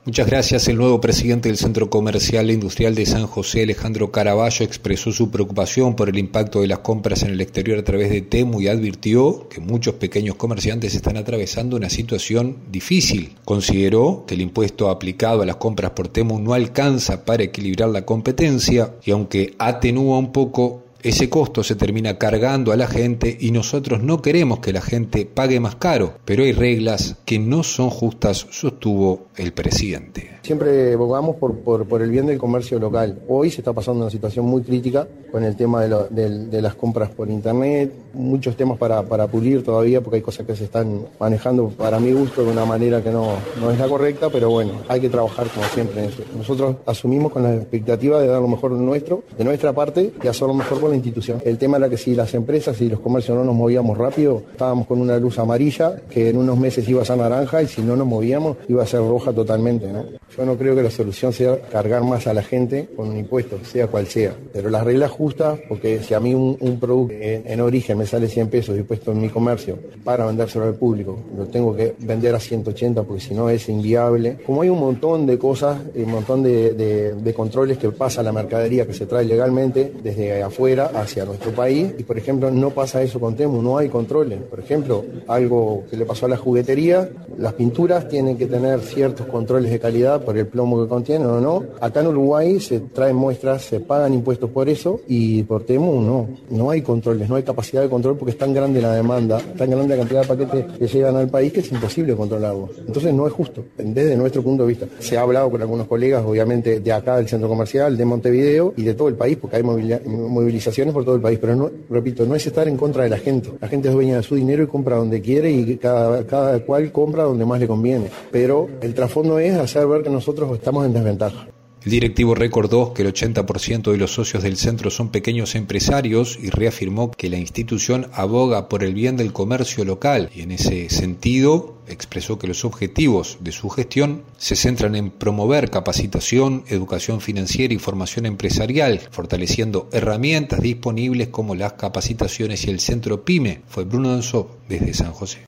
Muchas gracias. El nuevo presidente del Centro Comercial e Industrial de San José, Alejandro Caraballo, expresó su preocupación por el impacto de las compras en el exterior a través de Temu y advirtió que muchos pequeños comerciantes están atravesando una situación difícil. Consideró que el impuesto aplicado a las compras por Temu no alcanza para equilibrar la competencia y aunque atenúa un poco, ese costo se termina cargando a la gente y nosotros no queremos que la gente pague más caro, pero hay reglas que no son justas, sostuvo el presidente. Siempre abogamos por el bien del comercio local. Hoy se está pasando una situación muy crítica con el tema de las compras por internet, muchos temas para pulir todavía porque hay cosas que se están manejando para mi gusto de una manera que no es la correcta, pero bueno, hay que trabajar como siempre en eso. Nosotros asumimos con la expectativa de dar lo mejor de nuestra parte y hacer lo mejor por la institución. El tema era que si las empresas y los comercios no nos movíamos rápido, estábamos con una luz amarilla que en unos meses iba a ser naranja y si no nos movíamos iba a ser roja totalmente, ¿no? Yo no creo que la solución sea cargar más a la gente con un impuesto, sea cual sea, pero las reglas justas, porque si a mí un producto en origen me sale 100 pesos y puesto en mi comercio para vendérselo al público, lo tengo que vender a 180 porque si no es inviable. Como hay un montón de cosas, un montón de controles que pasa la mercadería que se trae legalmente desde afuera hacia nuestro país y por ejemplo no pasa eso con Temu, no hay controles. Por ejemplo, algo que le pasó a la juguetería, las pinturas tienen que tener ciertos controles de calidad por el plomo que contienen o no. Acá en Uruguay se traen muestras, se pagan impuestos por eso y por Temu no hay controles, no hay capacidad de control porque es tan grande la demanda, tan grande la cantidad de paquetes que llegan al país que es imposible controlarlo. Entonces no es justo, desde nuestro punto de vista. Se ha hablado con algunos colegas, obviamente de acá del centro comercial, de Montevideo y de todo el país, porque hay movilizaciones por todo el país, pero no, repito, no es estar en contra de la gente. La gente es dueña de su dinero y compra donde quiere y cada cual compra donde más le conviene. Pero el trasfondo es hacer ver que nosotros estamos en desventaja. El directivo recordó que el 80% de los socios del centro son pequeños empresarios y reafirmó que la institución aboga por el bien del comercio local y en ese sentido expresó que los objetivos de su gestión se centran en promover capacitación, educación financiera y formación empresarial, fortaleciendo herramientas disponibles como las capacitaciones y el centro PYME. Fue Bruno Danzó desde San José.